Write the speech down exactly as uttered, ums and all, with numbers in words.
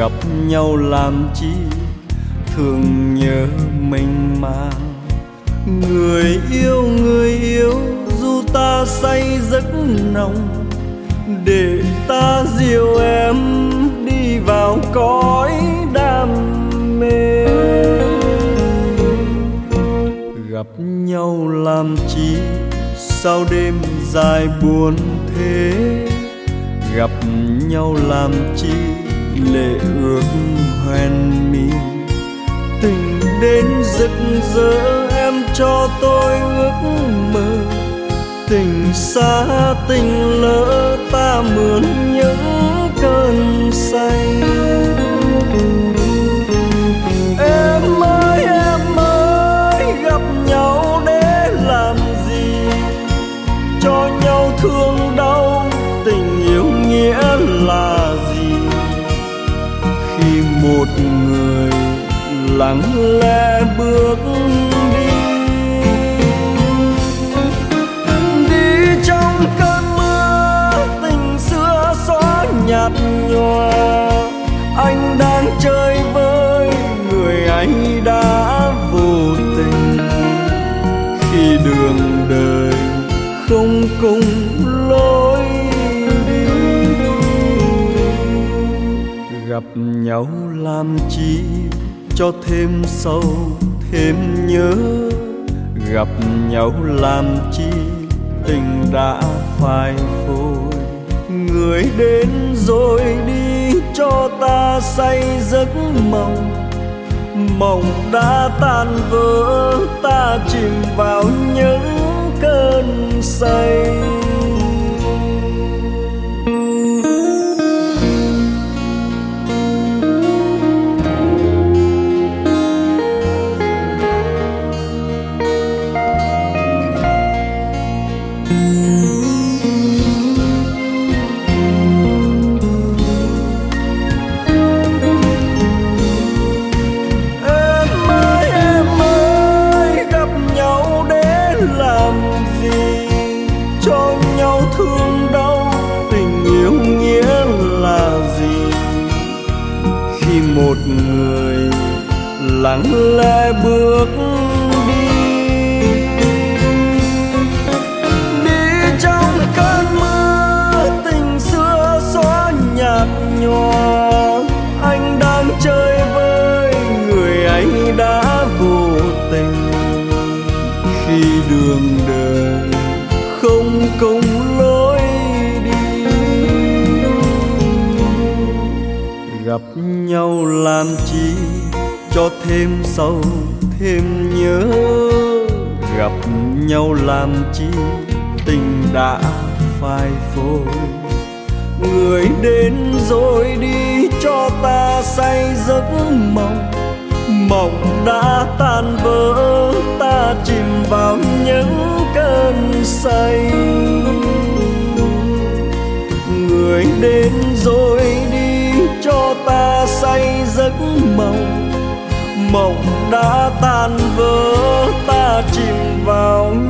gặp nhau làm chi, thường nhớ mình mà. Người yêu, người yêu, dù ta say giấc nồng, để ta dìu em đi vào cõi đam mê. Gặp nhau làm chi, sao đêm dài buồn thế? Gặp nhau làm chi, lệ ước hoen mi. Tình đến rực rỡ em cho tôi ước mơ, tình xa tình lỡ ta mượn những cơn say. Em ơi em ơi, gặp nhau để làm gì? Cho nhau thương đau, tình yêu nghĩa là gì? Khi một người lặng lẽ bước đi, đi trong cơn mưa, tình xưa xóa nhạt nhòa. Anh đang chơi với người anh đã vô tình, khi đường đời không cùng lối đi. Gặp nhau làm chi, cho thêm sâu thêm nhớ. Gặp nhau làm chi, tình đã phai phôi. Người đến rồi đi, cho ta say giấc mộng. Mộng đã tan vỡ, ta chìm vào những cơn say. Thương đau, tình yêu nghĩa là gì? Khi một người lặng lẽ bước đi, đi trong cơn mưa, tình xưa xóa nhạt nhòa. Anh đang chơi với người anh đã vô tình, khi đường đời không cùng lối đi. Gặp nhau làm chi, cho thêm sâu thêm nhớ. Gặp nhau làm chi, tình đã phai phôi. Người đến rồi đi, cho ta say giấc mộng. Mộng đã tan vỡ, ta chìm vào những cơn say. Người đến rồi đi, cho ta say giấc mộng. Mộng đã tan vỡ, ta chìm vào